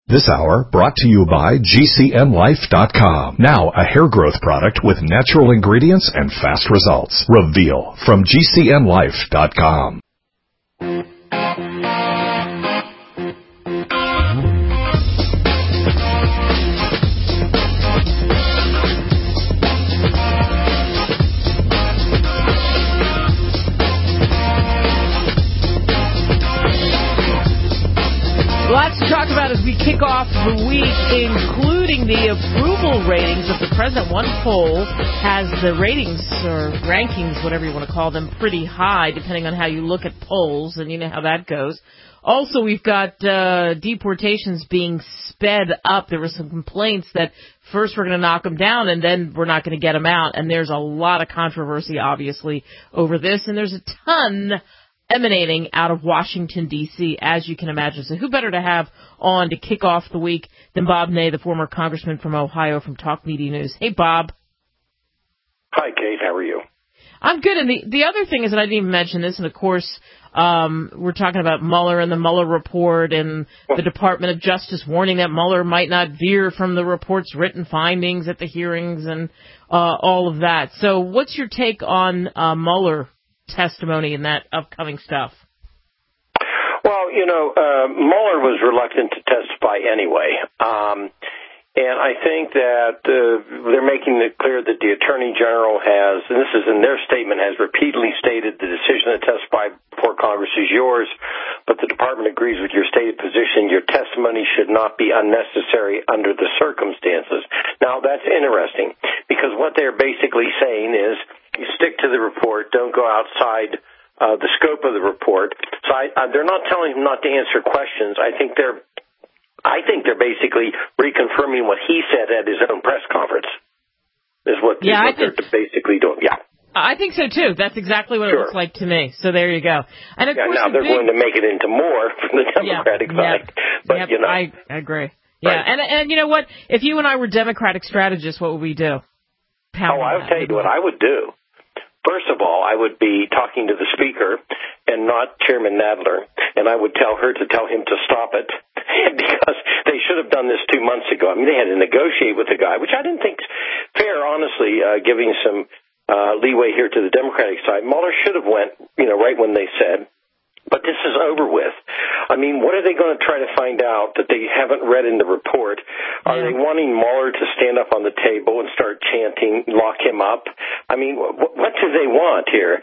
This hour brought to you by GCNlife.com. Now a hair growth product with natural ingredients and fast results. Reveal from GCNlife.com. Lots to talk about as we kick off the week, including the approval ratings of the president. One poll has the ratings or rankings, whatever you want to call them, pretty high, depending on how you look at polls, and you know how that goes. Also, we've got deportations being sped up. There were some complaints that first we're going to knock them down and then we're not going to get them out. And there's a lot of controversy, obviously, over this. And there's a ton emanating out of Washington, D.C., as you can imagine. So who better to have on to kick off the week than Bob Ney, the former congressman from Ohio from Talk Media News. Hey, Bob. Hi, Kate. How are you? I'm good. And the other thing is, and I didn't even mention this, and of course, we're talking about Mueller and the Mueller report and the Department of Justice warning that Mueller might not veer from the report's written findings at the hearings and all of that. So what's your take on Mueller testimony and that upcoming stuff? Well, Mueller was reluctant to testify anyway. And I think that they're making it clear that the Attorney General has, and this is in their statement, has repeatedly stated the decision to testify before Congress is yours, but the Department agrees with your stated position. Your testimony should not be unnecessary under the circumstances. Now, that's interesting, because what they're basically saying is you stick to the report, don't go outside the scope of the report. So they're not telling him not to answer questions. I think they're basically reconfirming what he said at his own press conference, is what they're basically doing. Yeah. I think so, too. That's exactly what it looks like to me. So there you go. And of course, now they're going to make it into more from the Democratic side. But, I agree. Yeah, right. And you know what? If you and I were Democratic strategists, what would we do? I'll tell you what I would do. First of all, I would be talking to the Speaker and not Chairman Nadler, and I would tell her to tell him to stop it, because they should have done this 2 months ago. I mean, they had to negotiate with the guy, which I didn't think fair, honestly, giving some leeway here to the Democratic side. Mueller should have went, right when they said, but this is over with. I mean, what are they going to try to find out that they haven't read in the report? Are they wanting Mueller to stand up on the table and start chanting, lock him up? I mean, what do they want here?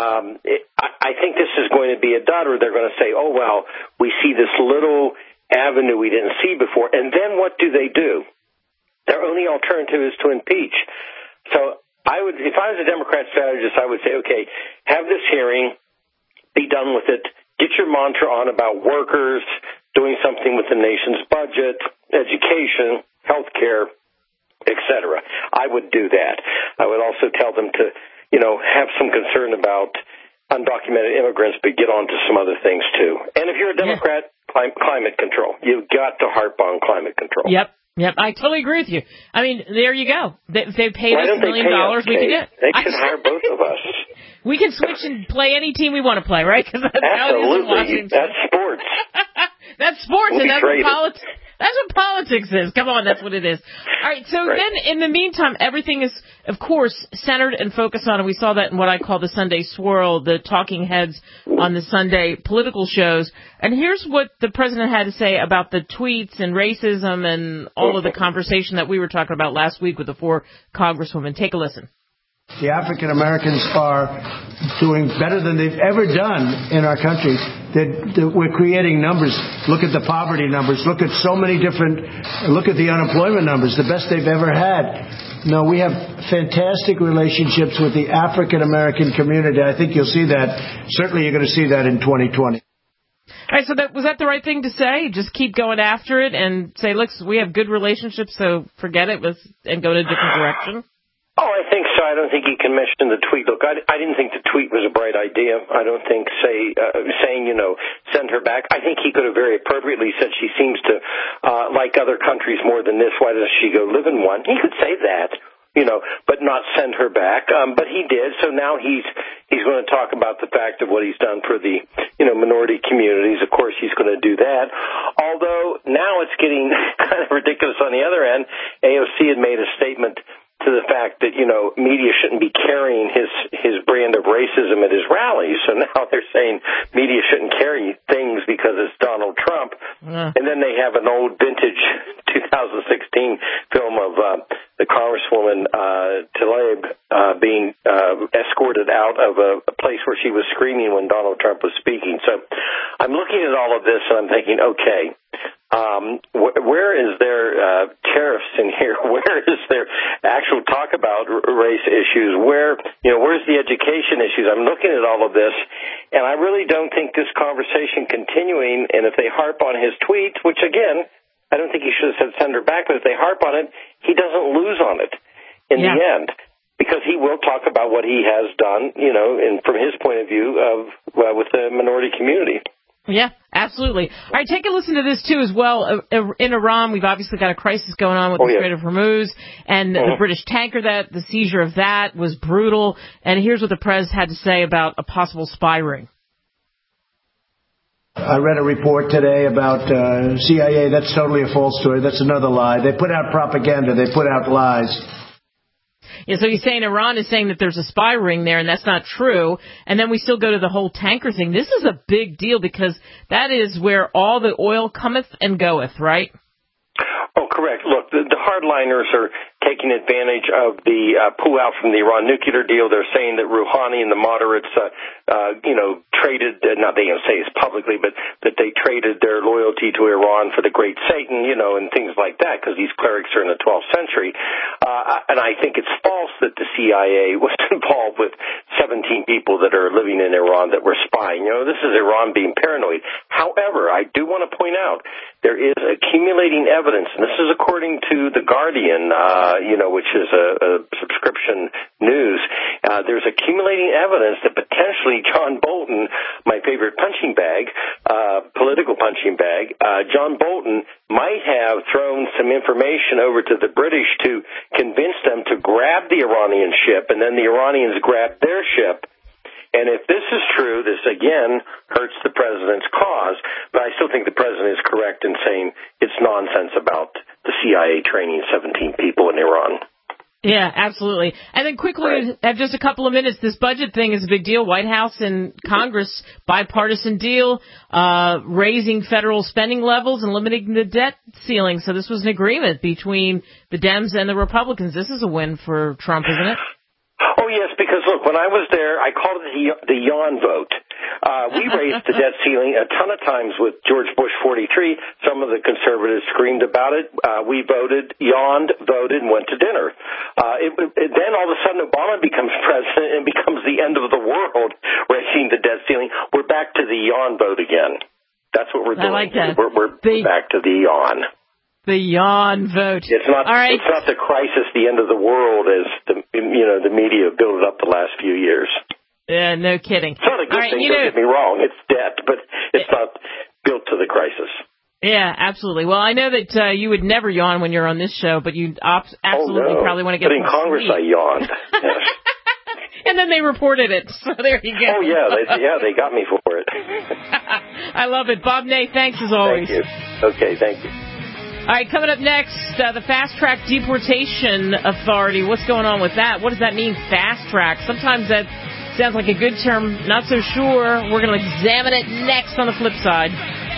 I think this is going to be a dud, or they're going to say, oh, well, we see this little avenue we didn't see before. And then what do? Their only alternative is to impeach. So if I was a Democrat strategist, I would say, okay, have this hearing, be done with it. Get your mantra on about workers, doing something with the nation's budget, education, health care, etc. I would do that. I would also tell them to, have some concern about undocumented immigrants, but get on to some other things, too. And if you're a Democrat, climate control. You've got to harp on climate control. Yep, I totally agree with you. I mean, there you go. If they paid us $1 million, we can do it. They should hire both of us. We can switch and play any team we want to play, right? That's absolutely. That's sports. That's sports, and that's what politics. That's what politics is. Come on, that's what it is. All right, so then in the meantime, everything is, of course, centered and focused on, and we saw that in what I call the Sunday swirl, the talking heads on the Sunday political shows. And here's what the president had to say about the tweets and racism and all of the conversation that we were talking about last week with the 4 congresswomen. Take a listen. The African Americans are doing better than they've ever done in our country. We're creating numbers. Look at the poverty numbers. Look at so many look at the unemployment numbers, the best they've ever had. No, we have fantastic relationships with the African American community. I think you'll see that. Certainly you're going to see that in 2020. All right, so was that the right thing to say? Just keep going after it and say, look, we have good relationships, so forget it and go in a different direction? Oh, I think so. I don't think he can mention the tweet. Look, I didn't think the tweet was a bright idea. I don't think saying, send her back. I think he could have very appropriately said she seems to like other countries more than this. Why does she go live in one? He could say that. but not send her back. But he did. So now he's going to talk about the fact of what he's done for the, minority communities. Of course, he's going to do that. Although now it's getting kind of ridiculous on the other end. AOC had made a statement to the fact that, media shouldn't be carrying his brand of racism at his rallies. So now they're saying media shouldn't carry things because it's Donald Trump. And then they have an old vintage 2016 film of the Congresswoman Tlaib being escorted out of a place where she was screaming when Donald Trump was speaking. So I'm looking at all of this and I'm thinking, okay, where is there tariffs in here? Where is there actual talk about race issues? Where's the education issues? I'm looking at all of this, and I really don't think this conversation continuing, and if they harp on his tweets, which, again, I don't think he should have said send her back, but if they harp on it, he doesn't lose on it in the end, because he will talk about what he has done, and from his point of view with the minority community. Yeah, absolutely. All right, take a listen to this, too, as well. In Iran, we've obviously got a crisis going on with the Strait of Hormuz, and the British tanker, the seizure of that was brutal. And here's what the press had to say about a possible spy ring. I read a report today about CIA. That's totally a false story. That's another lie. They put out propaganda. They put out lies. Yeah, so he's saying Iran is saying that there's a spy ring there, and that's not true. And then we still go to the whole tanker thing. This is a big deal because that is where all the oil cometh and goeth, right? Oh, correct. Look, the hardliners are taking advantage of the pull-out from the Iran nuclear deal. They're saying that Rouhani and the moderates, traded, not they don't say this publicly, but that they traded their loyalty to Iran for the great Satan, and things like that, because these clerics are in the 12th century. And I think it's false that the CIA was involved with 17 people that are living in Iran that were spying. This is Iran being paranoid. However, I do want to point out there is accumulating evidence, and this is according to The Guardian, which is a subscription news. There's accumulating evidence that potentially John Bolton, my favorite punching bag, political punching bag, John Bolton might have thrown some information over to the British to convince them to grab the Iranian ship, and then the Iranians grabbed their ship. And if this is true, this again hurts the president's cause. But I still think the president is correct in saying it's nonsense about the CIA training 17 people in Iran. Yeah, absolutely. And then quickly, have just a couple of minutes, this budget thing is a big deal. White House and Congress, bipartisan deal, raising federal spending levels and limiting the debt ceiling. So this was an agreement between the Dems and the Republicans. This is a win for Trump, isn't it? Oh, yes, because, look, when I was there, I called it the yawn vote. We raised the debt ceiling a ton of times with George Bush 43. Some of the conservatives screamed about it. We voted, yawned, voted, and went to dinner. Then all of a sudden Obama becomes president and becomes the end of the world raising the debt ceiling. We're back to the yawn vote again. That's what we're doing. I like that. We're back to the yawn. The yawn vote. It's not. All right. It's not the crisis, the end of the world, as the media built it up the last few years. Yeah, no kidding. It's not a good thing. Don't get me wrong. It's debt, but it's not built to the crisis. Yeah, absolutely. Well, I know that you would never yawn when you're on this show, but you absolutely probably want to get. But in Congress, I yawned. And then they reported it. So there you go. Oh yeah, they got me for it. I love it, Bob Ney. Thanks as always. Thank you. Okay, thank you. All right, coming up next, the Fast Track Deportation Authority. What's going on with that? What does that mean, fast track? Sometimes that sounds like a good term. Not so sure. We're going to examine it next on the flip side.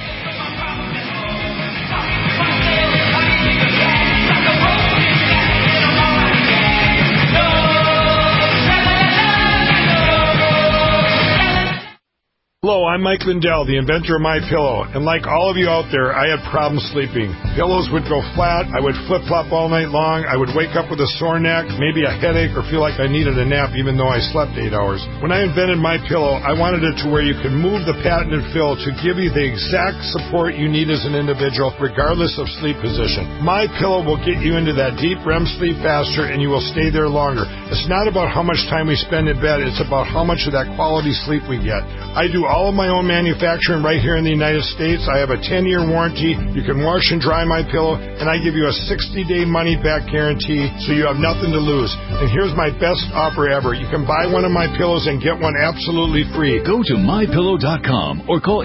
Hello, I'm Mike Lindell, the inventor of MyPillow, and like all of you out there, I had problems sleeping. Pillows would go flat, I would flip-flop all night long, I would wake up with a sore neck, maybe a headache, or feel like I needed a nap even though I slept 8 hours. When I invented MyPillow, I wanted it to where you could move the patented fill to give you the exact support you need as an individual, regardless of sleep position. MyPillow will get you into that deep REM sleep faster, and you will stay there longer. It's not about how much time we spend in bed, it's about how much of that quality sleep we get. I do all of my own manufacturing right here in the United States. I have a 10-year warranty. You can wash and dry my pillow, and I give you a 60-day money-back guarantee, so you have nothing to lose. And here's my best offer ever. You can buy one of my pillows and get one absolutely free. Go to mypillow.com or call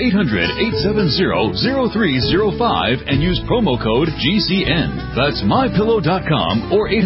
800-870-0305 and use promo code GCN. That's mypillow.com or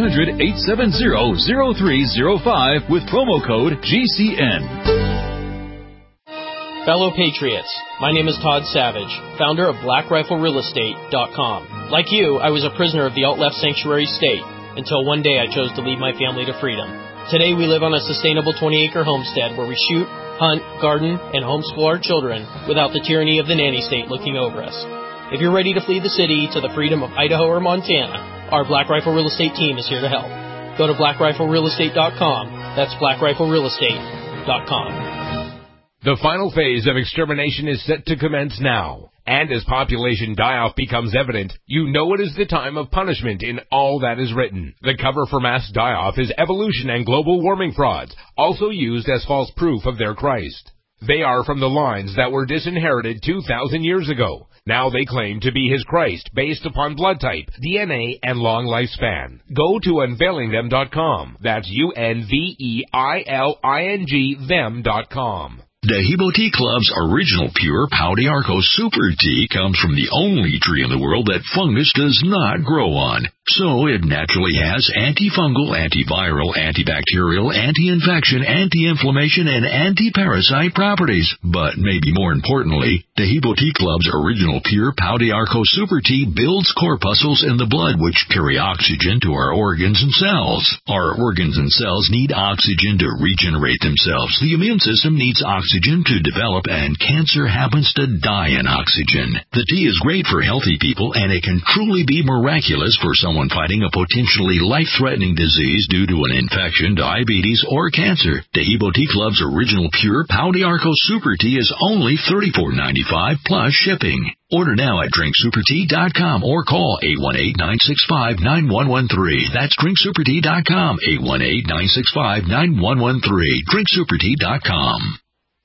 800-870-0305 with promo code GCN. Fellow Patriots, my name is Todd Savage, founder of BlackRifleRealEstate.com. Like you, I was a prisoner of the alt-left sanctuary state until one day I chose to lead my family to freedom. Today we live on a sustainable 20-acre homestead where we shoot, hunt, garden, and homeschool our children without the tyranny of the nanny state looking over us. If you're ready to flee the city to the freedom of Idaho or Montana, our Black Rifle Real Estate team is here to help. Go to BlackRifleRealEstate.com. That's BlackRifleRealEstate.com. The final phase of extermination is set to commence now. And as population die-off becomes evident, you know it is the time of punishment in all that is written. The cover for mass die-off is evolution and global warming frauds, also used as false proof of their Christ. They are from the lines that were disinherited 2,000 years ago. Now they claim to be his Christ based upon blood type, DNA, and long lifespan. Go to unveilingthem.com. That's UNVEILING them.com. Dehibo Tea Club's original pure Pau d'Arco Super Tea comes from the only tree in the world that fungus does not grow on. So it naturally has antifungal, antiviral, antibacterial, anti-infection, anti-inflammation, and anti-parasite properties. But maybe more importantly, Dehibo Tea Club's original pure Pau d'Arco Super Tea builds corpuscles in the blood which carry oxygen to our organs and cells. Our organs and cells need oxygen to regenerate themselves. The immune system needs oxygen to develop, and cancer happens to die in oxygen. The tea is great for healthy people, and it can truly be miraculous for someone fighting a potentially life-threatening disease due to an infection, diabetes, or cancer. Dehibo Tea Club's original pure Pau d'Arco Super Tea is only $34.95 plus shipping. Order now at drinksupertea.com or call 818-965-9113. That's drinksupertea.com, 818-965-9113. drinksupertea.com.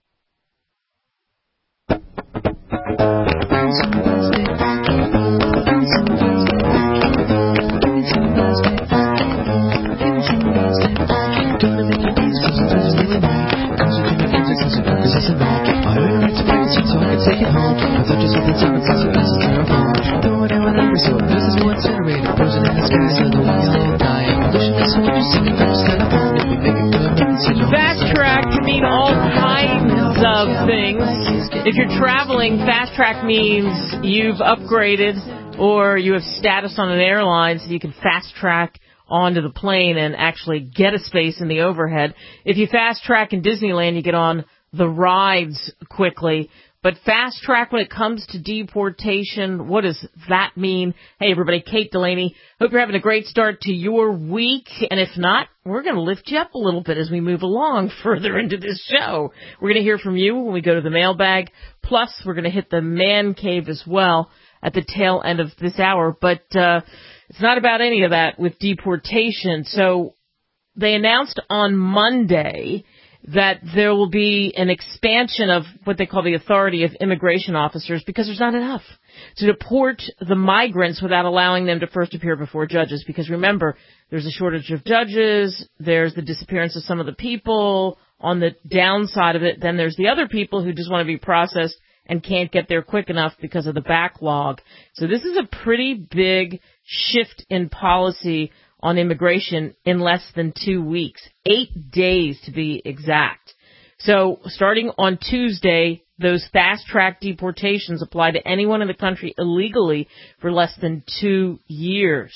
Fast track can mean all kinds of things. If you're traveling, fast track means you've upgraded or you have status on an airline so you can fast track onto the plane and actually get a space in the overhead. If you fast track in Disneyland, you get on the rides quickly. But fast track when it comes to deportation, what does that mean? Hey, everybody, Kate Delaney. Hope you're having a great start to your week. And if not, we're going to lift you up a little bit as we move along further into this show. We're going to hear from you when we go to the mailbag. Plus, we're going to hit the man cave as well at the tail end of this hour. But it's not about any of that with deportation. So they announced on Monday that there will be an expansion of what they call the authority of immigration officers because there's not enough to deport the migrants without allowing them to first appear before judges. Because remember, there's a shortage of judges, there's the disappearance of some of the people. On the downside of it, then there's the other people who just want to be processed and can't get there quick enough because of the backlog. So this is a pretty big shift in policy on immigration in less than 2 weeks, 8 days to be exact. So starting on Tuesday, those fast-track deportations apply to anyone in the country illegally for less than 2 years.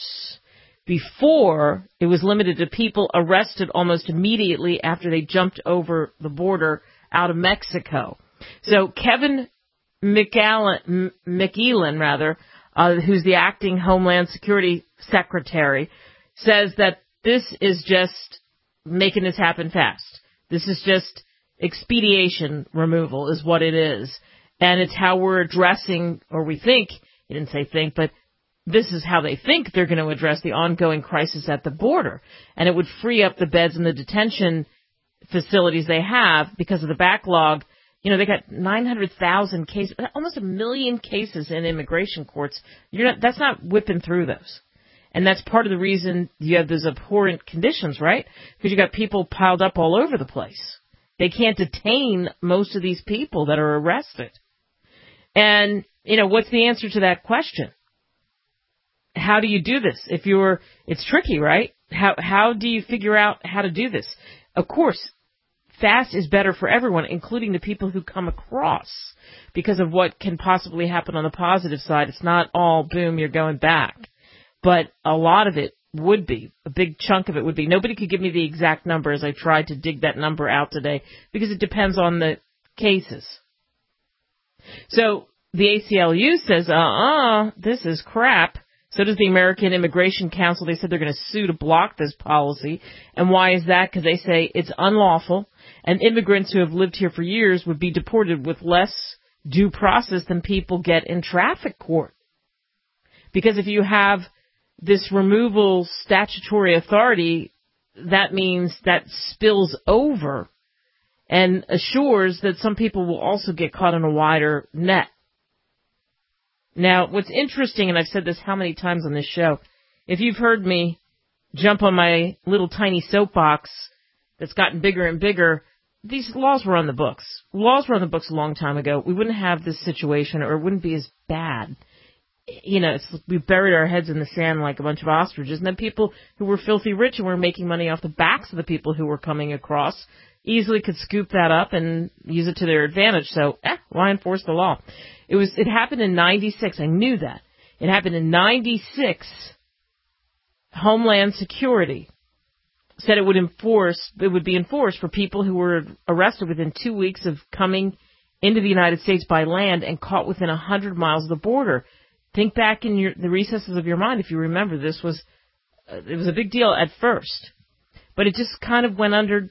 Before, it was limited to people arrested almost immediately after they jumped over the border out of Mexico. So Kevin McEllen, who's the acting Homeland Security Secretary, says that this is just making this happen fast. This is just expediation removal is what it is. And it's how we're addressing, or we think, he didn't say think, but this is how they think they're going to address the ongoing crisis at the border. And it would free up the beds in the detention facilities they have because of the backlog. They got 900,000 cases, almost 1 million cases in immigration courts. That's not whipping through those. And that's part of the reason you have those abhorrent conditions, right? Because you got people piled up all over the place. They can't detain most of these people that are arrested. And, what's the answer to that question? How do you do this? It's tricky, right? How do you figure out how to do this? Of course, fast is better for everyone, including the people who come across, because of what can possibly happen on the positive side. It's not all, boom, you're going back. But a lot of it would be, a big chunk of it would be. Nobody could give me the exact number as I tried to dig that number out today, because it depends on the cases. So the ACLU says, this is crap. So does the American Immigration Council. They said they're going to sue to block this policy. And why is that? Because they say it's unlawful, and immigrants who have lived here for years would be deported with less due process than people get in traffic court. Because if you have this removal statutory authority, that means that spills over and assures that some people will also get caught in a wider net. Now, what's interesting, and I've said this how many times on this show, if you've heard me jump on my little tiny soapbox that's gotten bigger and bigger, these laws were on the books. Laws were on the books a long time ago. We wouldn't have this situation, or it wouldn't be as bad. We buried our heads in the sand like a bunch of ostriches, and then people who were filthy rich and were making money off the backs of the people who were coming across easily could scoop that up and use it to their advantage. So, why enforce the law? It happened in 96. I knew that. It happened in 96. Homeland Security said it would be enforced for people who were arrested within 2 weeks of coming into the United States by land and caught within 100 miles of the border. Think back in the recesses of your mind if you remember. It was a big deal at first, but it just kind of went under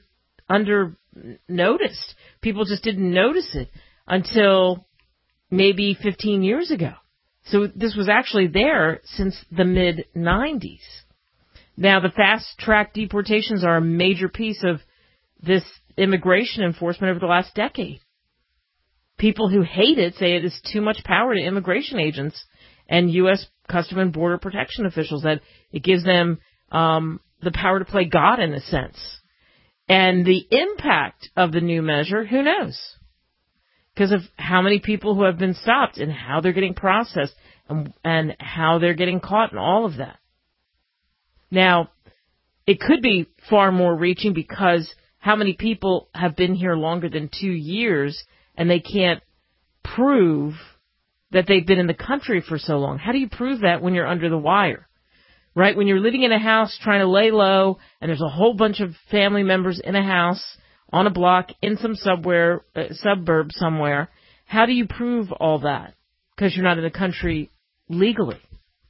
noticed. People just didn't notice it until maybe 15 years ago. So this was actually there since the mid-90s. Now, the fast-track deportations are a major piece of this immigration enforcement over the last decade. People who hate it say it is too much power to immigration agents and U.S. Custom and Border Protection officials, that it gives them the power to play God in a sense. And the impact of the new measure, who knows? Because of how many people who have been stopped and how they're getting processed and how they're getting caught and all of that. Now, it could be far more reaching because how many people have been here longer than 2 years and they can't prove that they've been in the country for so long. How do you prove that when you're under the wire? Right? When you're living in a house trying to lay low and there's a whole bunch of family members in a house, on a block, in some suburb somewhere, how do you prove all that? Because you're not in the country legally.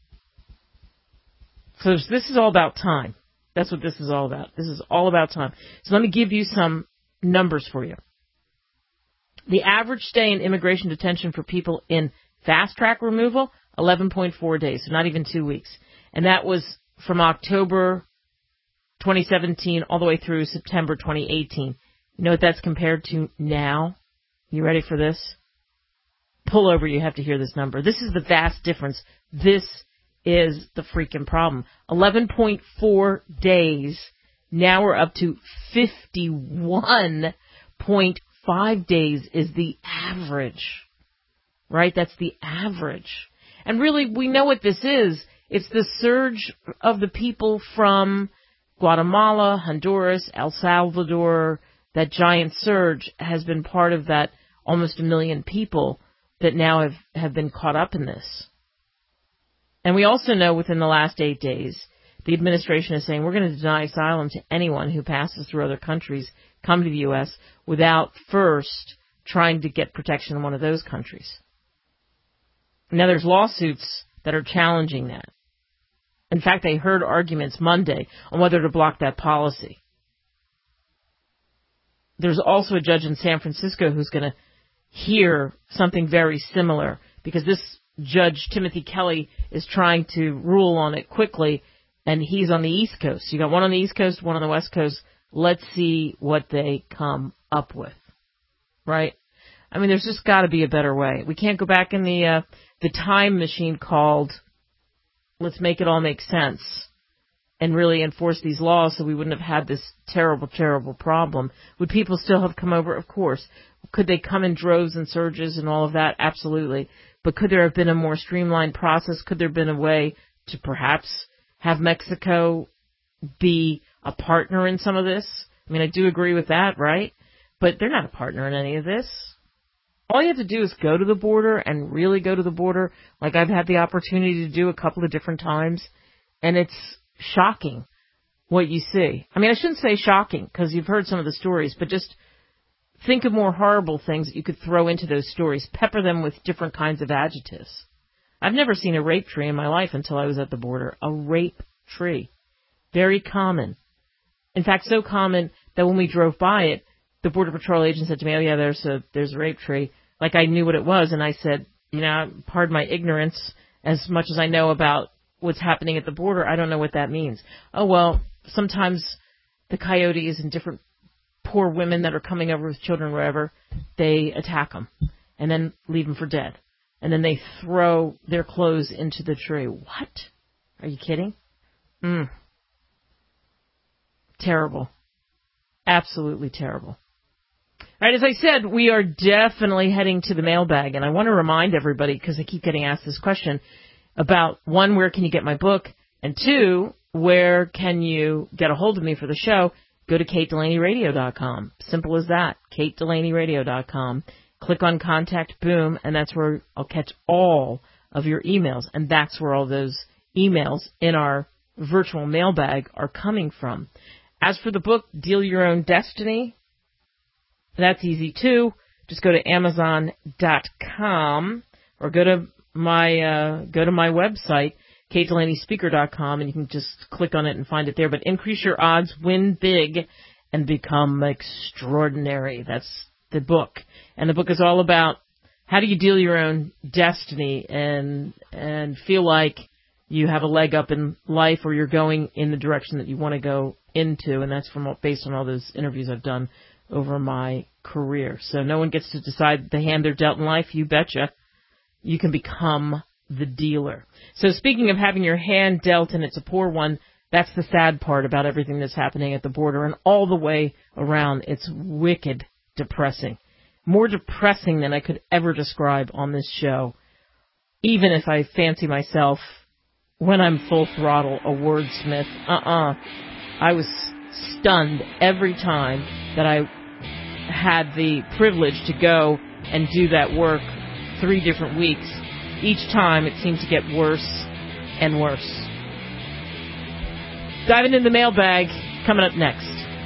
So this is all about time. That's what this is all about. This is all about time. So let me give you some numbers for you. The average stay in immigration detention for people in fast-track removal, 11.4 days, so not even 2 weeks. And that was from October 2017 all the way through September 2018. You know what that's compared to now? You ready for this? Pull over, you have to hear this number. This is the vast difference. This is the freaking problem. 11.4 days. Now we're up to 51.5 days is the average. Right? That's the average. And really, we know what this is. It's the surge of the people from Guatemala, Honduras, El Salvador. That giant surge has been part of that almost 1 million people that now have been caught up in this. And we also know within the last 8 days, the administration is saying we're going to deny asylum to anyone who passes through other countries, come to the U.S., without first trying to get protection in one of those countries. Now, there's lawsuits that are challenging that. In fact, I heard arguments Monday on whether to block that policy. There's also a judge in San Francisco who's going to hear something very similar because this Judge Timothy Kelly is trying to rule on it quickly, and he's on the East Coast. You got one on the East Coast, one on the West Coast. Let's see what they come up with, right? I mean, there's just got to be a better way. We can't go back in the time machine called let's make it all make sense and really enforce these laws so we wouldn't have had this terrible, terrible problem. Would people still have come over? Of course. Could they come in droves and surges and all of that? Absolutely. But could there have been a more streamlined process? Could there have been a way to perhaps have Mexico be a partner in some of this? I mean, I do agree with that, right? But they're not a partner in any of this. All you have to do is go to the border and really go to the border, like I've had the opportunity to do a couple of different times, and it's shocking what you see. I mean, I shouldn't say shocking because you've heard some of the stories, but just think of more horrible things that you could throw into those stories. Pepper them with different kinds of adjectives. I've never seen a rape tree in my life until I was at the border. A rape tree. Very common. In fact, so common that when we drove by it, the Border Patrol agent said to me, oh, yeah, there's a rape tree. Like I knew what it was, and I said, pardon my ignorance, as much as I know about what's happening at the border, I don't know what that means. Oh, well, sometimes the coyotes and different poor women that are coming over with children, wherever, they attack them and then leave them for dead. And then they throw their clothes into the tree. What? Are you kidding? Terrible. Absolutely terrible. All right, as I said, we are definitely heading to the mailbag, and I want to remind everybody, because I keep getting asked this question, about, one, where can you get my book, and two, where can you get a hold of me for the show? Go to KateDelaneyRadio.com. Simple as that, KateDelaneyRadio.com. Click on Contact, boom, and that's where I'll catch all of your emails, and that's where all those emails in our virtual mailbag are coming from. As for the book, Deal Your Own Destiny, that's easy too. Just go to Amazon.com or go to my website, KateDelaneySpeaker.com, and you can just click on it and find it there. But increase your odds, win big, and become extraordinary. That's the book. And the book is all about how do you deal your own destiny and feel like you have a leg up in life or you're going in the direction that you want to go into. And that's based on all those interviews I've done over my career. So no one gets to decide the hand they're dealt in life. You betcha. You can become the dealer. So speaking of having your hand dealt and it's a poor one, that's the sad part about everything that's happening at the border and all the way around. It's wicked depressing. More depressing than I could ever describe on this show, even if I fancy myself, when I'm full throttle, a wordsmith. I was stunned every time that I had the privilege to go and do that work 3 different weeks. Each time it seemed to get worse and worse. Diving into the mailbag, coming up next.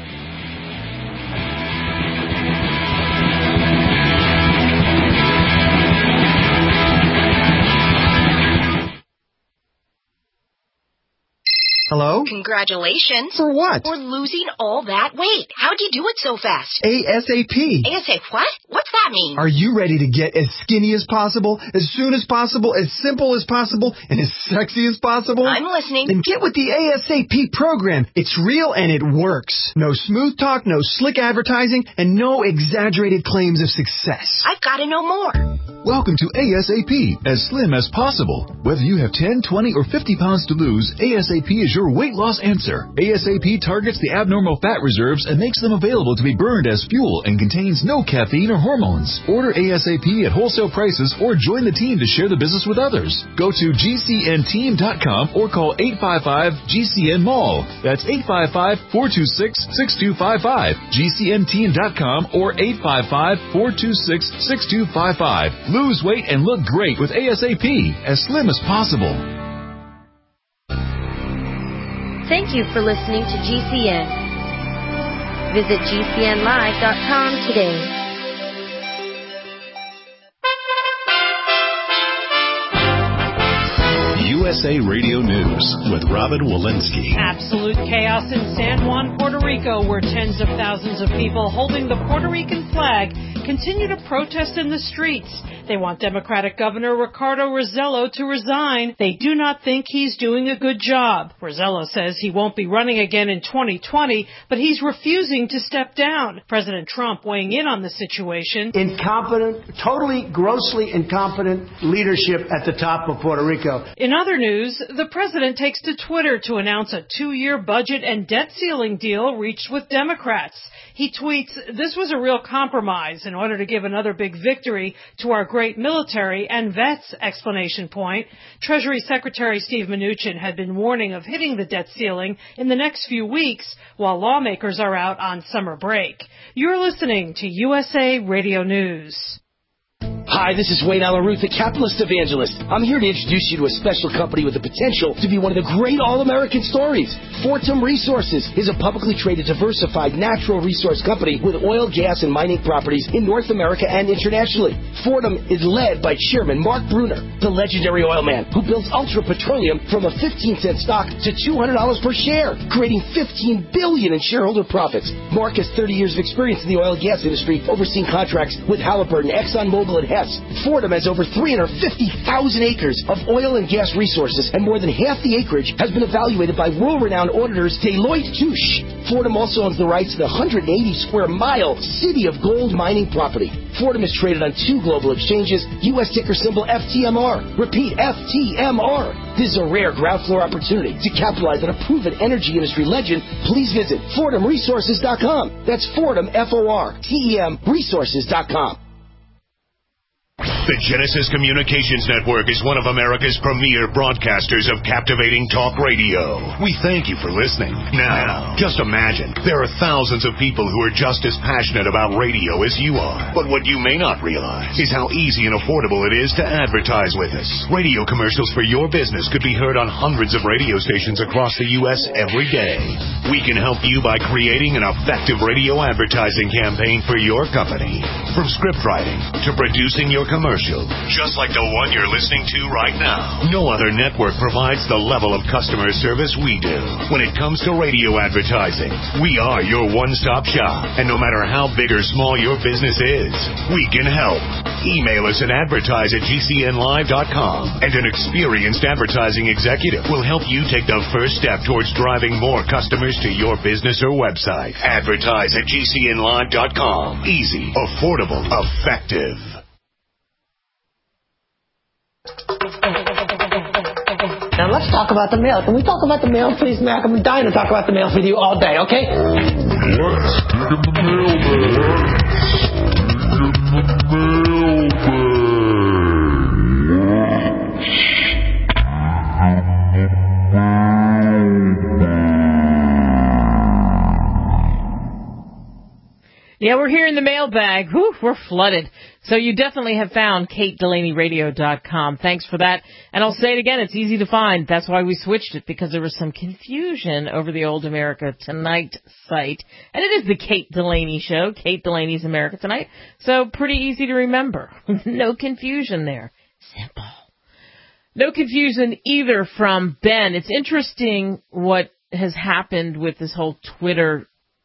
Hello? Congratulations. For what? For losing all that weight. How'd you do it so fast? ASAP. ASAP what? What's that mean? Are you ready to get as skinny as possible, as soon as possible, as simple as possible, and as sexy as possible? I'm listening. Then get with the ASAP program. It's real and it works. No smooth talk, no slick advertising, and no exaggerated claims of success. I've got to know more. Welcome to ASAP, as slim as possible. Whether you have 10, 20, or 50 pounds to lose, ASAP is your weight loss answer. ASAP targets the abnormal fat reserves and makes them available to be burned as fuel and contains no caffeine or hormones. Order ASAP at wholesale prices or join the team to share the business with others. Go to GCNteam.com or call 855-GCN-MALL. That's 855-426-6255. GCNteam.com or 855-426-6255. Lose weight and look great with ASAP, as slim as possible. Thank you for listening to GCN. Visit GCNlive.com today. USA Radio News with Robin Walensky. Absolute chaos in San Juan, Puerto Rico, where tens of thousands of people holding the Puerto Rican flag continue to protest in the streets. They want Democratic Governor Ricardo Rossello to resign. They do not think he's doing a good job. Rossello says he won't be running again in 2020, but he's refusing to step down. President Trump weighing in on the situation. Incompetent, totally grossly incompetent leadership at the top of Puerto Rico. In other news, the president takes to Twitter to announce a 2-year budget and debt ceiling deal reached with Democrats. He tweets, "This was a real compromise in order to give another big victory to our great military and vets!" Exclamation point. Treasury Secretary Steve Mnuchin had been warning of hitting the debt ceiling in the next few weeks while lawmakers are out on summer break. You're listening to USA Radio News. Hi, this is Wayne Alaruth, the capitalist evangelist. I'm here to introduce you to a special company with the potential to be one of the great all-American stories. Fortum Resources is a publicly traded, diversified natural resource company with oil, gas, and mining properties in North America and internationally. Fortum is led by Chairman Mark Brunner, the legendary oil man who builds Ultra Petroleum from a 15-cent stock to $200 per share, creating $15 billion in shareholder profits. Mark has 30 years of experience in the oil and gas industry, overseeing contracts with Halliburton, ExxonMobil, and Hess. Fortum has over 350,000 acres of oil and gas resources, and more than half the acreage has been evaluated by world-renowned auditors Deloitte Touche. Fortum also owns the rights to the 180-square-mile City of Gold mining property. Fortum is traded on 2 global exchanges, U.S. ticker symbol FTMR. Repeat, FTMR. This is a rare ground floor opportunity to capitalize on a proven energy industry legend. Please visit FortumResources.com. That's Fortum, F-O-R-T-E-M, Resources.com. The Genesis Communications Network is one of America's premier broadcasters of captivating talk radio. We thank you for listening. Now, just imagine, there are thousands of people who are just as passionate about radio as you are. But what you may not realize is how easy and affordable it is to advertise with us. Radio commercials for your business could be heard on hundreds of radio stations across the U.S. every day. We can help you by creating an effective radio advertising campaign for your company. From script writing to producing your commercial, just like the one you're listening to right now. No other network provides the level of customer service we do. When it comes to radio advertising, we are your one-stop shop. And no matter how big or small your business is, we can help. Email us at advertise@gcnlive.com, and an experienced advertising executive will help you take the first step towards driving more customers to your business or website. Advertise@gcnlive.com. Easy, affordable, effective. Now let's talk about the mail. Can we talk about the mail, please, Mac? I'm dying to talk about the mail with you all day, okay? Let's get in the mailbag. Yeah, we're here in the mailbag. Whew, we're flooded. So you definitely have found KateDelaneyRadio.com. Thanks for that. And I'll say it again, it's easy to find. That's why we switched it, because there was some confusion over the old America Tonight site. And it is the Kate Delaney Show, Kate Delaney's America Tonight. So pretty easy to remember. No confusion there. Simple. No confusion either from Ben. It's interesting what has happened with this whole Twitter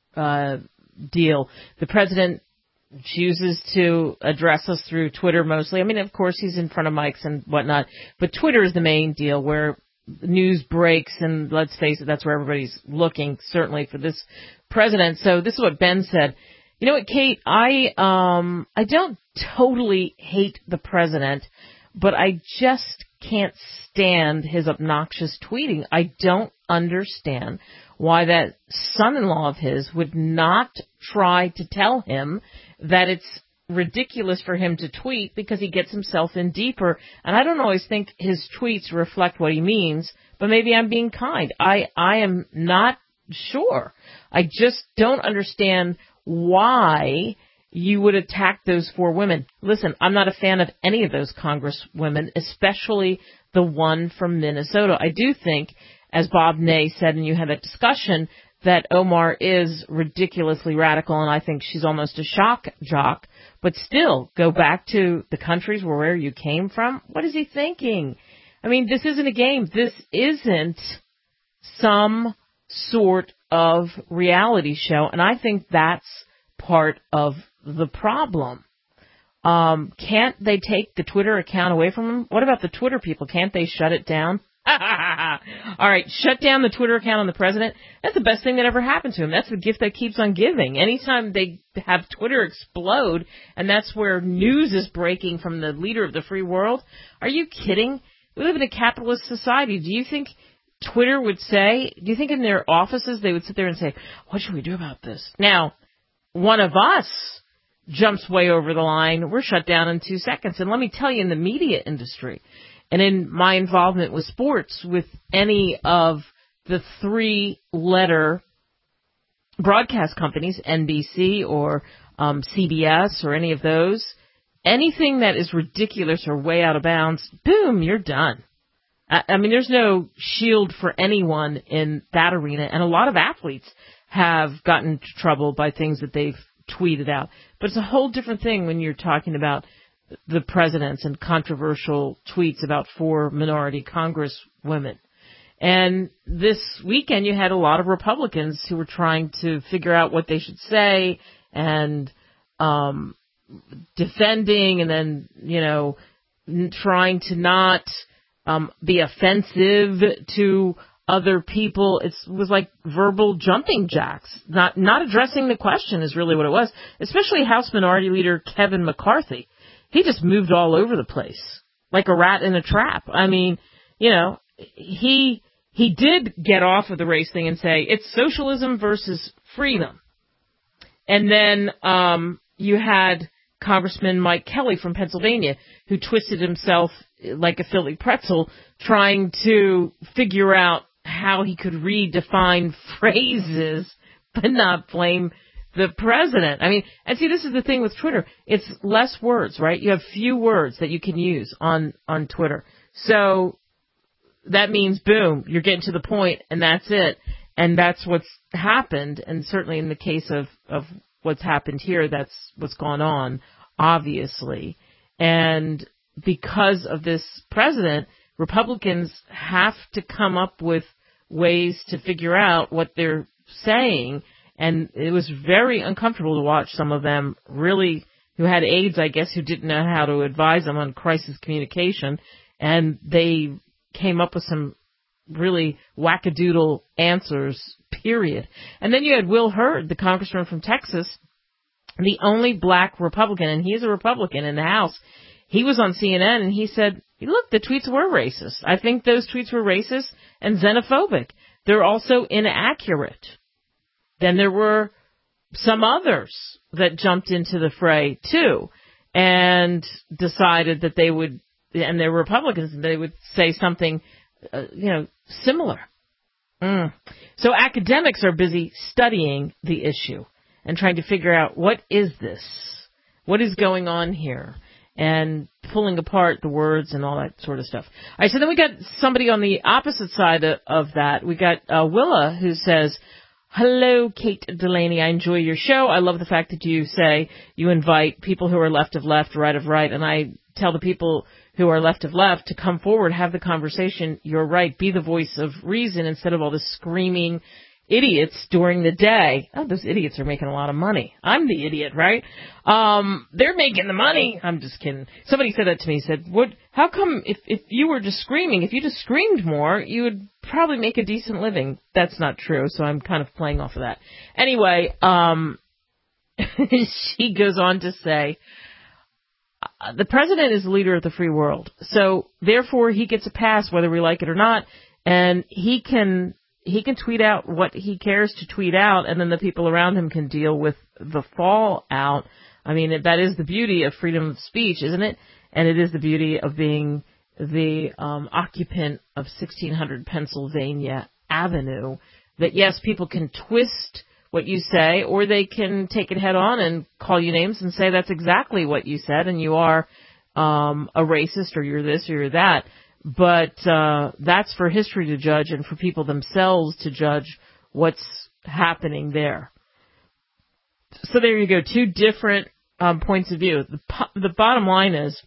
deal. The president chooses to address us through Twitter mostly. I mean, of course, he's in front of mics and whatnot, but Twitter is the main deal where news breaks, and let's face it, that's where everybody's looking, certainly for this president. So this is what Ben said. You know what, Kate, I don't totally hate the president, but I just can't stand his obnoxious tweeting. I don't understand why that son-in-law of his would not try to tell him that it's ridiculous for him to tweet because he gets himself in deeper. And I don't always think his tweets reflect what he means, but maybe I'm being kind. I am not sure. I just don't understand why you would attack those 4 women. Listen, I'm not a fan of any of those congresswomen, especially the one from Minnesota. I do think, as Bob Ney said, and you had that discussion, that Omar is ridiculously radical, and I think she's almost a shock jock. But still, go back to the countries where you came from. What is he thinking? I mean, this isn't a game. This isn't some sort of reality show, and I think that's part of the problem. Can't they take the Twitter account away from them? What about the Twitter people? Can't they shut it down? All right, shut down the Twitter account on the president. That's the best thing that ever happened to him. That's the gift that keeps on giving. Anytime they have Twitter explode, and that's where news is breaking from the leader of the free world, are you kidding? We live in a capitalist society. Do you think Twitter would say, do you think in their offices they would sit there and say, what should we do about this? Now, one of us jumps way over the line, we're shut down in 2 seconds. And let me tell you, in the media industry, and in my involvement with sports, with any of the 3-letter broadcast companies, NBC or CBS or any of those, anything that is ridiculous or way out of bounds, boom, you're done. I mean, there's no shield for anyone in that arena, and a lot of athletes have gotten into trouble by things that they've tweeted out. But it's a whole different thing when you're talking about the presidents and controversial tweets about 4 minority congresswomen. And this weekend you had a lot of Republicans who were trying to figure out what they should say and defending and then, trying to not be offensive to other people. It was like verbal jumping jacks. Not addressing the question is really what it was, especially House Minority Leader Kevin McCarthy. He just moved all over the place like a rat in a trap. I mean, he did get off of the race thing and say it's socialism versus freedom. And then you had Congressman Mike Kelly from Pennsylvania, who twisted himself like a Philly pretzel trying to figure out how he could redefine phrases but not blame the president. I mean, and see, this is the thing with Twitter. It's less words, right? You have few words that you can use on Twitter. So that means, boom, you're getting to the point, and that's it. And that's what's happened. And certainly in the case of what's happened here, that's what's gone on, obviously. And because of this president, Republicans have to come up with ways to figure out what they're saying. And it was very uncomfortable to watch some of them really who had AIDS, I guess, who didn't know how to advise them on crisis communication. And they came up with some really wackadoodle answers, period. And then you had Will Hurd, the congressman from Texas, the only black Republican, and he's a Republican in the House. He was on CNN and he said, look, the tweets were racist. I think those tweets were racist and xenophobic. They're also inaccurate. Then there were some others that jumped into the fray, too, and decided that they would, and they're Republicans, and they would say something, similar. So academics are busy studying the issue and trying to figure out what is this? What is going on here? And pulling apart the words and all that sort of stuff. All right, so then we got somebody on the opposite side of that. We got Willa, who says, hello, Kate Delaney. I enjoy your show. I love the fact that you say you invite people who are left of left, right of right. And I tell the people who are left of left to come forward, have the conversation. You're right. Be the voice of reason instead of all the screaming idiots during the day. Oh, those idiots are making a lot of money. I'm the idiot, right? They're making the money. I'm just kidding. Somebody said that to me. He said, how come if you were just screaming, if you just screamed more, you would probably make a decent living? That's not true. So I'm kind of playing off of that. Anyway, she goes on to say, the president is the leader of the free world. So therefore he gets a pass whether we like it or not. And he can tweet out what he cares to tweet out, and then the people around him can deal with the fallout. I mean, that is the beauty of freedom of speech, isn't it? And it is the beauty of being the occupant of 1600 Pennsylvania Avenue, that, yes, people can twist what you say, or they can take it head on and call you names and say that's exactly what you said, and you are a racist, or you're this, or you're that. But that's for history to judge and for people themselves to judge what's happening there. So there you go, two different points of view. The bottom line is,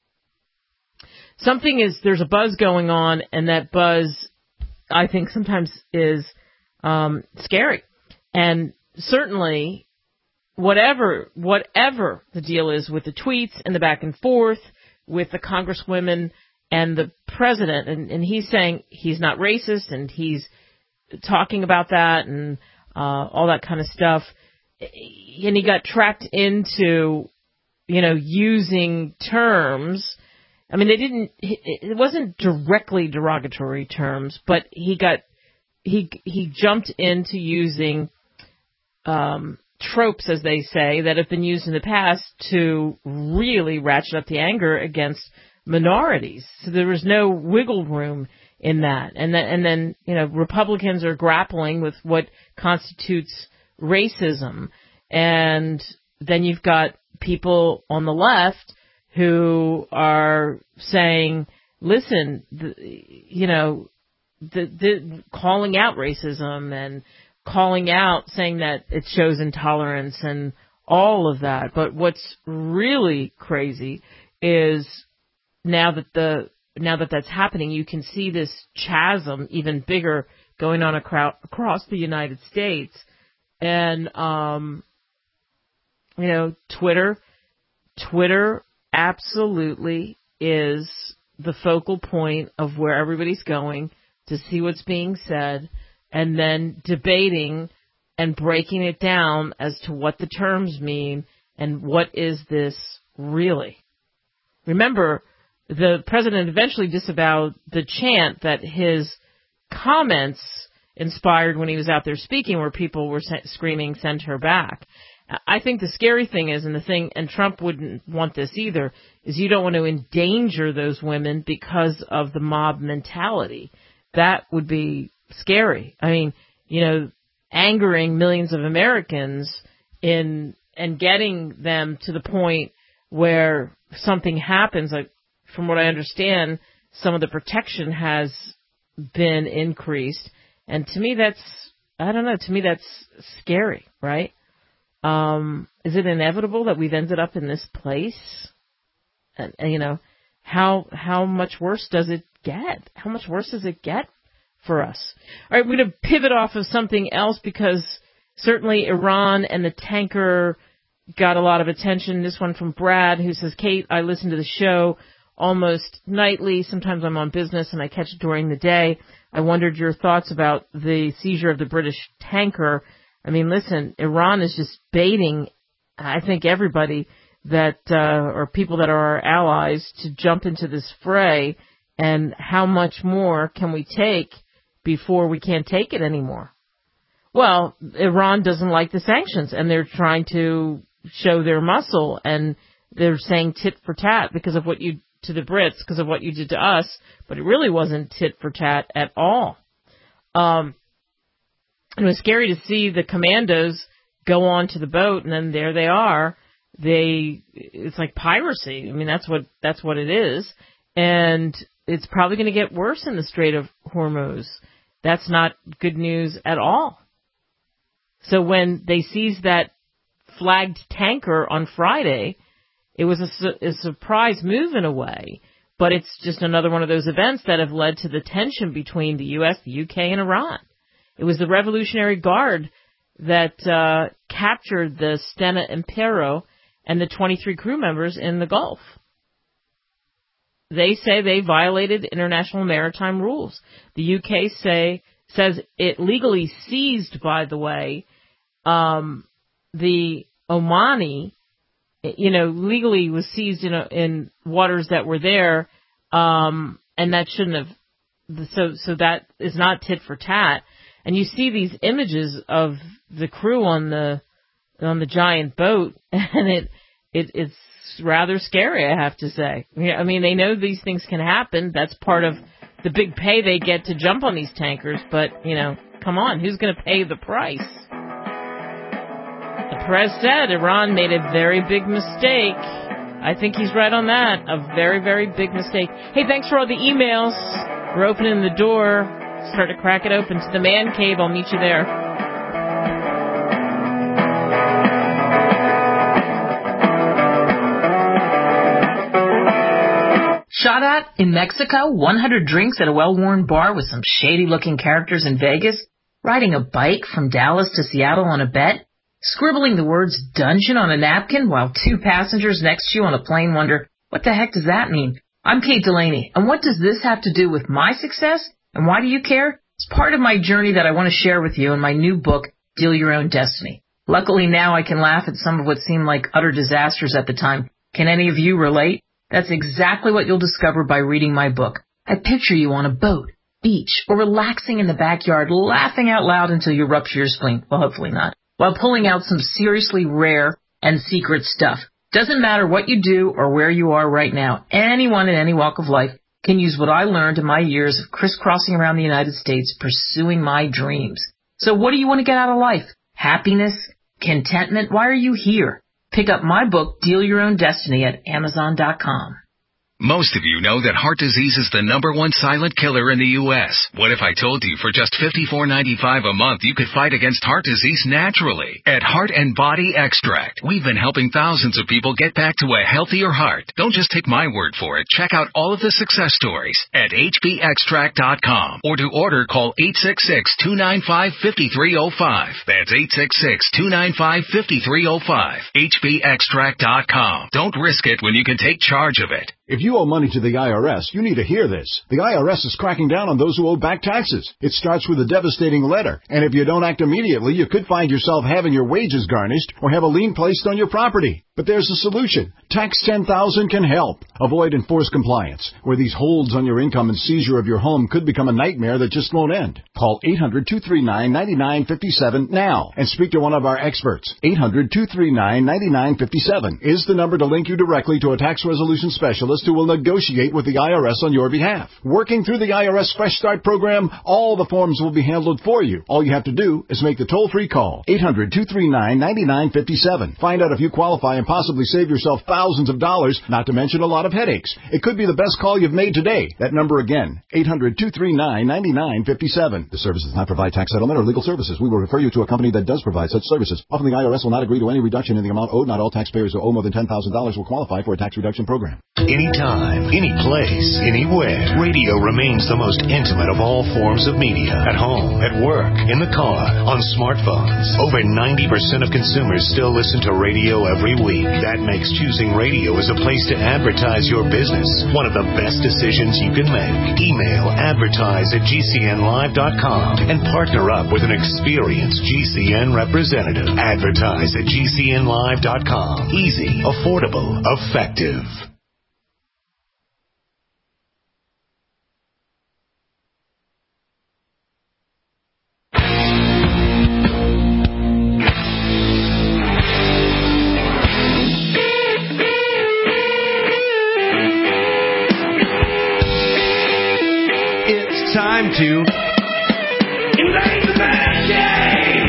there's a buzz going on, and that buzz, I think, sometimes is scary. And certainly whatever the deal is with the tweets and the back and forth with the congresswomen and the president, and he's saying he's not racist, and he's talking about that and all that kind of stuff, and he got tracked into, using terms. I mean, it wasn't directly derogatory terms, but he jumped into using tropes, as they say, that have been used in the past to really ratchet up the anger against minorities. So there was no wiggle room in that. And then Republicans are grappling with what constitutes racism. And then you've got people on the left who are saying, listen, calling out racism and calling out, saying that it shows intolerance and all of that. But what's really crazy is now that that's happening, you can see this chasm even bigger going on across the United States. And, Twitter absolutely is the focal point of where everybody's going to see what's being said, and then debating and breaking it down as to what the terms mean and what is this really. Remember, the president eventually disavowed the chant that his comments inspired when he was out there speaking, where people were screaming, "Send her back." I think the scary thing is, and Trump wouldn't want this either, is you don't want to endanger those women because of the mob mentality. That would be scary. I mean, angering millions of Americans and getting them to the point where something happens. Like, from what I understand, some of the protection has been increased. And to me, that's scary, right? Is it inevitable that we've ended up in this place? And how much worse does it get? How much worse does it get for us? All right, we're going to pivot off of something else, because certainly Iran and the tanker got a lot of attention. This one from Brad, who says, Kate, I listen to the show almost nightly. Sometimes I'm on business and I catch it during the day. I wondered your thoughts about the seizure of the British tanker. I mean, listen, Iran is just baiting, I think, everybody that, or people that are our allies, to jump into this fray. And how much more can we take before we can't take it anymore? Well, Iran doesn't like the sanctions, and they're trying to show their muscle, and they're saying tit for tat because of what you to the Brits, because of what you did to us, but it really wasn't tit for tat at all. It was scary to see the commandos go on to the boat, and then there they are. It's like piracy. I mean, that's what it is. And it's probably going to get worse in the Strait of Hormuz. That's not good news at all. So when they seized that flagged tanker on Friday, it was a surprise move in a way, but it's just another one of those events that have led to the tension between the U.S., the U.K., and Iran. It was the Revolutionary Guard that captured the Stena Impero and the 23 crew members in the Gulf. They say they violated international maritime rules. The UK says it legally seized, by the way, the Omani, legally was seized in waters that were there, and that shouldn't have. So that is not tit for tat. And you see these images of the crew on the giant boat, and it's rather scary, I have to say. I mean, they know these things can happen. That's part of the big pay they get to jump on these tankers. But, come on, who's going to pay the price? The press said Iran made a very big mistake. I think he's right on that. A very, very big mistake. Hey, thanks for all the emails. We're opening the door. Start to crack it open to the man cave. I'll meet you there. Shot at in Mexico, 100 drinks at a well-worn bar with some shady-looking characters in Vegas, riding a bike from Dallas to Seattle on a bet, Scribbling the words dungeon on a napkin while two passengers next to you on a plane wonder, what the heck does that mean? I'm Kate Delaney, and what does this have to do with my success? And why do you care? It's part of my journey that I want to share with you in my new book, Deal Your Own Destiny. Luckily now I can laugh at some of what seemed like utter disasters at the time. Can any of you relate? That's exactly what you'll discover by reading my book. I picture you on a boat, beach, or relaxing in the backyard, laughing out loud until you rupture your spleen. Well, hopefully not. While pulling out some seriously rare and secret stuff. Doesn't matter what you do or where you are right now. Anyone in any walk of life can use what I learned in my years of crisscrossing around the United States pursuing my dreams. So what do you want to get out of life? Happiness? Contentment? Why are you here? Pick up my book, Deal Your Own Destiny, at Amazon.com. Most of you know that heart disease is the #1 silent killer in the U.S. What if I told you for just $54.95 a month you could fight against heart disease naturally? At Heart and Body Extract, we've been helping thousands of people get back to a healthier heart. Don't just take my word for it. Check out all of the success stories at hbextract.com. Or to order, call 866-295-5305. That's 866-295-5305. hbextract.com. Don't risk it when you can take charge of it. If you owe money to the IRS, you need to hear this. The IRS is cracking down on those who owe back taxes. It starts with a devastating letter. And if you don't act immediately, you could find yourself having your wages garnished or have a lien placed on your property. But there's a solution. Tax 10,000 can help. Avoid enforced compliance, where these holds on your income and seizure of your home could become a nightmare that just won't end. Call 800-239-9957 now and speak to one of our experts. 800-239-9957 is the number to link you directly to a tax resolution specialist who will negotiate with the IRS on your behalf. Working through the IRS Fresh Start program, all the forms will be handled for you. All you have to do is make the toll-free call. 800-239-9957. Find out if you qualify and possibly save yourself thousands of dollars, not to mention a lot of headaches. It could be the best call you've made today. That number again, 800-239-9957. The service does not provide tax settlement or legal services. We will refer you to a company that does provide such services. Often the IRS will not agree to any reduction in the amount owed. Not all taxpayers who owe more than $10,000 will qualify for a tax reduction program. Anytime, any place, anywhere, radio remains the most intimate of all forms of media. At home, at work, in the car, on smartphones. Over 90% of consumers still listen to radio every week. That makes choosing radio as a place to advertise your business one of the best decisions you can make. Email advertise@gcnlive.com and partner up with an experienced GCN representative. Advertise at gcnlive.com. Easy, affordable, effective. Time to invade the man cave.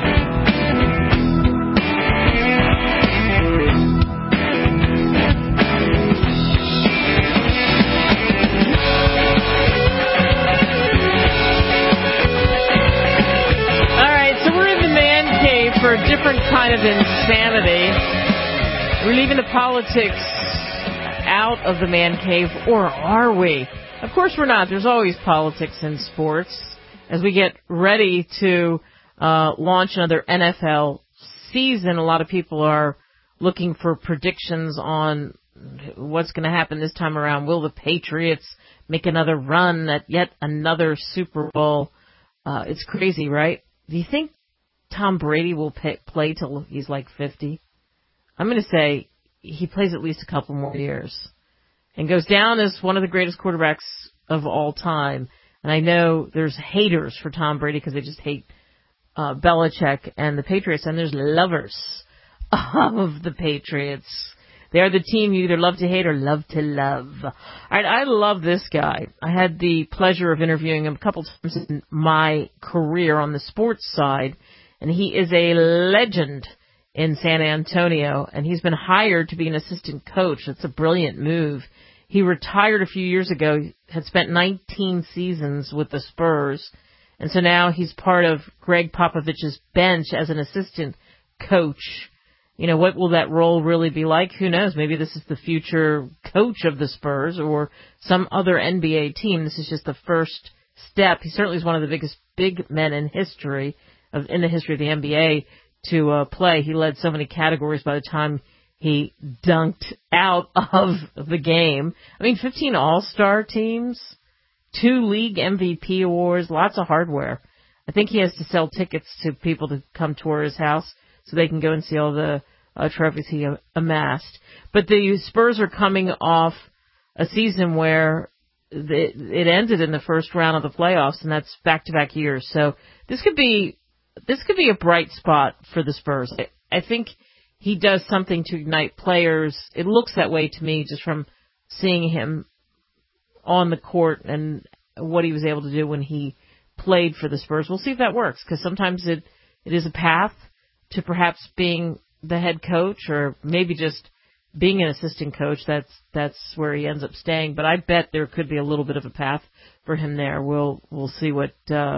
All right, so we're in the man cave for a different kind of insanity. We're leaving the politics out of the man cave, or are we? Of course we're not. There's always politics in sports. As we get ready to launch another NFL season, a lot of people are looking for predictions on what's going to happen this time around. Will the Patriots make another run at yet another Super Bowl? It's crazy, right? Do you think Tom Brady will play till he's like 50? I'm going to say he plays at least a couple more years and goes down as one of the greatest quarterbacks of all time. And I know there's haters for Tom Brady because they just hate Belichick and the Patriots, and there's lovers of the Patriots. They are the team you either love to hate or love to love. All right, I love this guy. I had the pleasure of interviewing him a couple times in my career on the sports side, and he is a legend in San Antonio, and he's been hired to be an assistant coach. That's a brilliant move. He retired a few years ago, had spent 19 seasons with the Spurs, and so now he's part of Greg Popovich's bench as an assistant coach. You know, what will that role really be like? Who knows? Maybe this is the future coach of the Spurs or some other NBA team. This is just the first step. He certainly is one of the biggest big men in history, in the history of the NBA, to play. He led so many categories by the time he dunked out of the game. I mean, 15 All-Star teams, 2 league MVP awards, lots of hardware. I think he has to sell tickets to people to come tour his house so they can go and see all the trophies he amassed. But the Spurs are coming off a season where it ended in the first round of the playoffs, and that's back-to-back years. So this could be a bright spot for the Spurs. I think he does something to ignite players. It looks that way to me just from seeing him on the court and what he was able to do when he played for the Spurs. We'll see if that works, because sometimes it is a path to perhaps being the head coach or maybe just being an assistant coach. That's where he ends up staying. But I bet there could be a little bit of a path for him there. We'll see what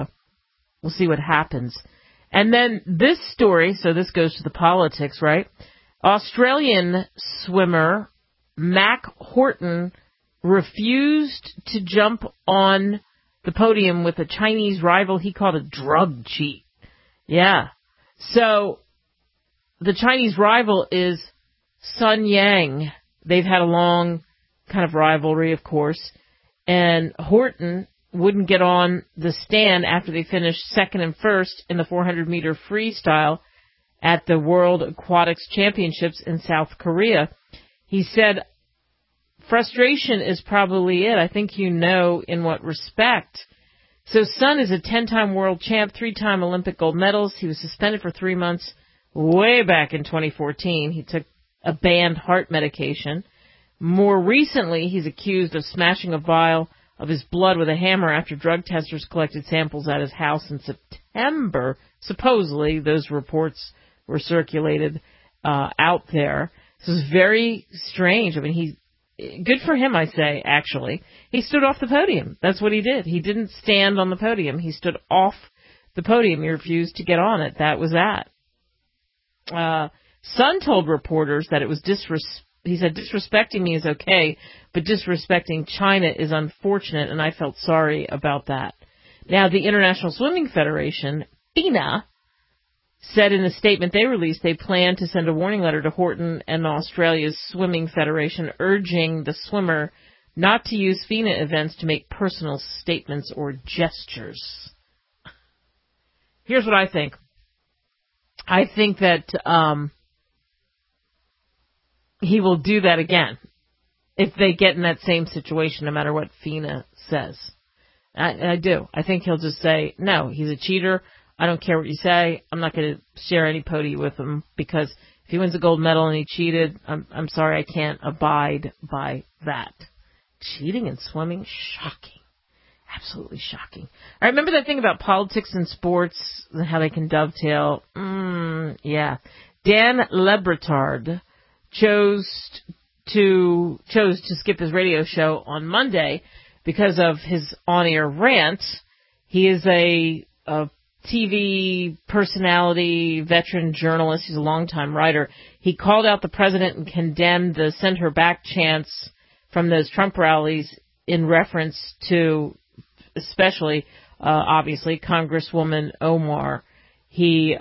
happens. And then this story, so this goes to the politics, right? Australian swimmer Mac Horton refused to jump on the podium with a Chinese rival he called a drug cheat. Yeah. So the Chinese rival is Sun Yang. They've had a long kind of rivalry, of course. And Horton wouldn't get on the stand after they finished second and first in the 400-meter freestyle at the World Aquatics Championships in South Korea. He said, frustration is probably it. I think you know in what respect. So Sun is a 10-time world champ, 3-time Olympic gold medalist. He was suspended for 3 months way back in 2014. He took a banned heart medication. More recently, he's accused of smashing a vial of his blood with a hammer after drug testers collected samples at his house in September. Supposedly, those reports were circulated out there. This is very strange. I mean, good for him, I say, actually. He stood off the podium. That's what he did. He didn't stand on the podium. He stood off the podium. He refused to get on it. That was that. Sun told reporters that it was he said, disrespecting me is okay, but disrespecting China is unfortunate, and I felt sorry about that. Now, the International Swimming Federation, FINA, said in a statement they released they plan to send a warning letter to Horton and Australia's Swimming Federation urging the swimmer not to use FINA events to make personal statements or gestures. Here's what I think. I think that he will do that again if they get in that same situation, no matter what FINA says. I do. I think he'll just say, no, he's a cheater. I don't care what you say. I'm not going to share any podium with him because if he wins a gold medal and he cheated, I'm sorry, I can't abide by that. Cheating in swimming? Shocking. Absolutely shocking. All right, remember that thing about politics and sports and how they can dovetail? Yeah. Dan Le Breton chose to skip his radio show on Monday because of his on-air rant. He is a TV personality, veteran journalist. He's a longtime writer. He called out the president and condemned the send her back chants from those Trump rallies in reference to, especially, obviously, Congresswoman Omar. He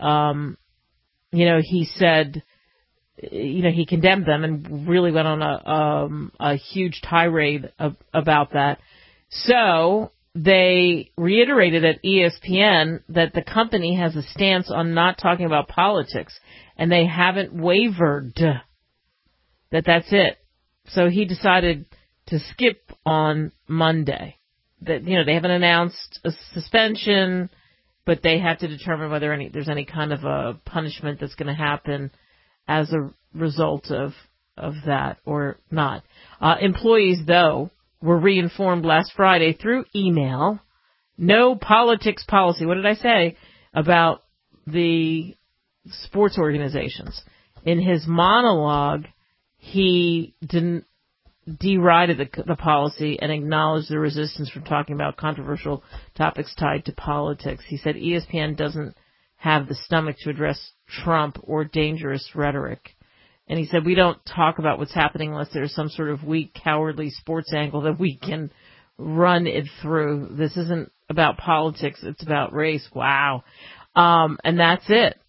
said, he condemned them and really went on a huge tirade about that. So they reiterated at ESPN that the company has a stance on not talking about politics, and they haven't wavered. That's it. So he decided to skip on Monday. That they haven't announced a suspension, but they have to determine whether there's any kind of a punishment that's going to happen as a result of that or not. Employees, though, were reinformed last Friday through email. No politics policy. What did I say about the sports organizations? In his monologue, he derided the policy and acknowledged the resistance from talking about controversial topics tied to politics. He said ESPN doesn't have the stomach to address Trump or dangerous rhetoric. And he said, we don't talk about what's happening unless there's some sort of weak, cowardly sports angle that we can run it through. This isn't about politics. It's about race. Wow. And that's it.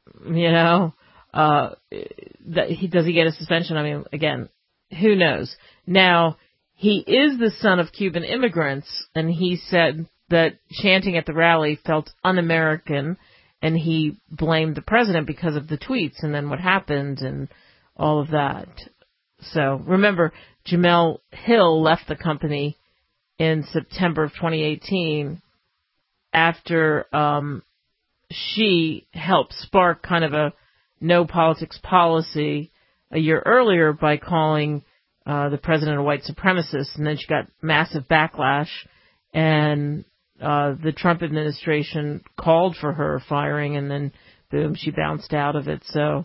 Does he get a suspension? I mean, again, who knows? Now, he is the son of Cuban immigrants, and he said that chanting at the rally felt un-American, and he blamed the president because of the tweets and then what happened and all of that. So, remember, Jemele Hill left the company in September of 2018 after she helped spark kind of a no politics policy a year earlier by calling the president a white supremacist, and then she got massive backlash, and the Trump administration called for her firing, and then boom, she bounced out of it. So,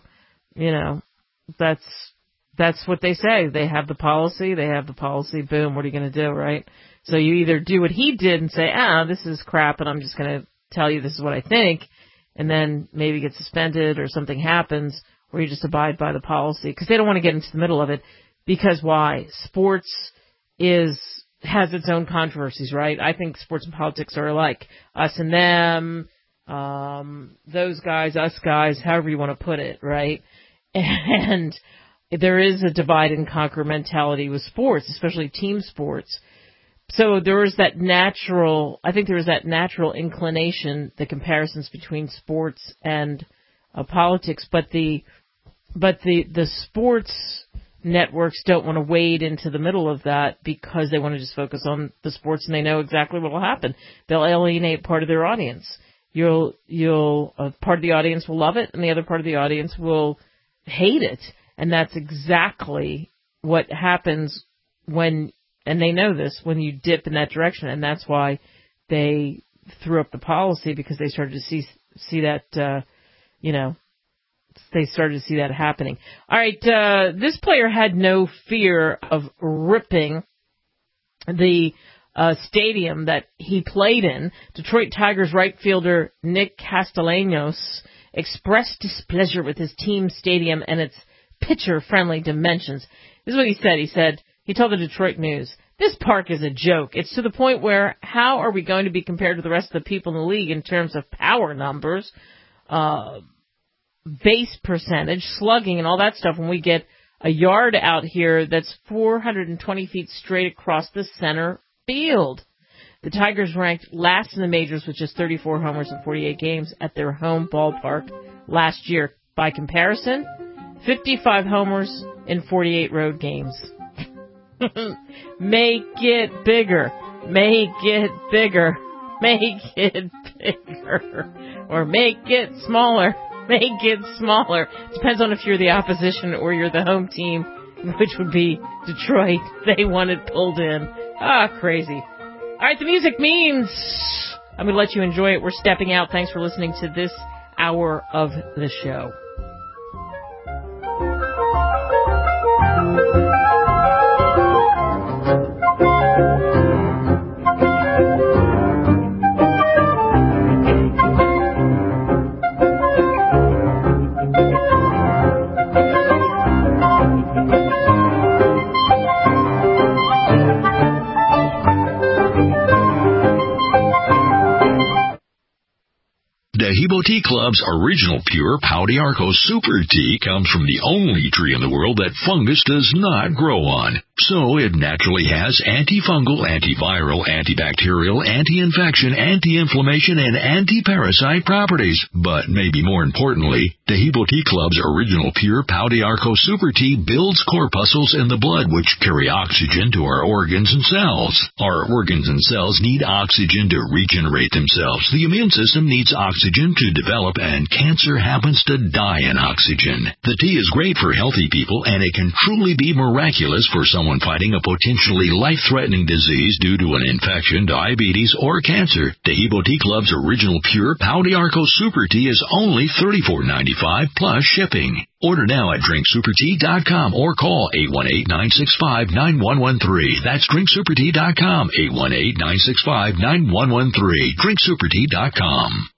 that's what they say. They have the policy, boom, what are you going to do, right? So you either do what he did and say, this is crap, and I'm just going to tell you this is what I think, and then maybe get suspended or something happens, or you just abide by the policy, because they don't want to get into the middle of it. Because why? Sports has its own controversies, right? I think sports and politics are alike. Us and them, those guys, us guys, however you want to put it, right? And there is a divide and conquer mentality with sports, especially team sports. So there is that natural inclination, the comparisons between sports and politics, but the sports networks don't want to wade into the middle of that because they want to just focus on the sports, and they know exactly what will happen. They'll alienate part of their audience. Part of the audience will love it, and the other part of the audience will hate it. And that's exactly what happens and they know this, when you dip in that direction. And that's why they threw up the policy, because they started to see that, they started to see that happening. All right, this player had no fear of ripping the stadium that he played in. Detroit Tigers right fielder Nick Castellanos expressed displeasure with his team stadium and its pitcher-friendly dimensions. This is what he said. He told the Detroit News, "This park is a joke. It's to the point where how are we going to be compared to the rest of the people in the league in terms of power numbers, base percentage, slugging, and all that stuff when we get a yard out here that's 420 feet straight across the center field." The Tigers ranked last in the majors with just 34 homers in 48 games at their home ballpark last year. By comparison, 55 homers in 48 road games. Make it bigger. Make it bigger. Make it bigger. Or make it smaller. Make it smaller. Depends on if you're the opposition or you're the home team, which would be Detroit. They want it pulled in. Crazy. All right, the music means I'm going to let you enjoy it. We're stepping out. Thanks for listening to this hour of the show. Taheebo Tea Club's original pure Pau d'Arco Super Tea comes from the only tree in the world that fungus does not grow on. So it naturally has antifungal, antiviral, antibacterial, anti-infection, anti-inflammation, and anti-parasite properties. But maybe more importantly, Taheebo Tea Club's original pure Pau d'Arco Super Tea builds corpuscles in the blood which carry oxygen to our organs and cells. Our organs and cells need oxygen to regenerate themselves. The immune system needs oxygen to develop, and cancer happens to die in oxygen. The tea is great for healthy people, and it can truly be miraculous for someone fighting a potentially life-threatening disease due to an infection, diabetes, or cancer. Taheebo Tea Club's original pure Pau d'Arco Super Tea is only $34.95 plus shipping. Order now at drinksupertea.com or call 818-965-9113. That's drinksupertea.com, 818-965-9113. drinksupertea.com.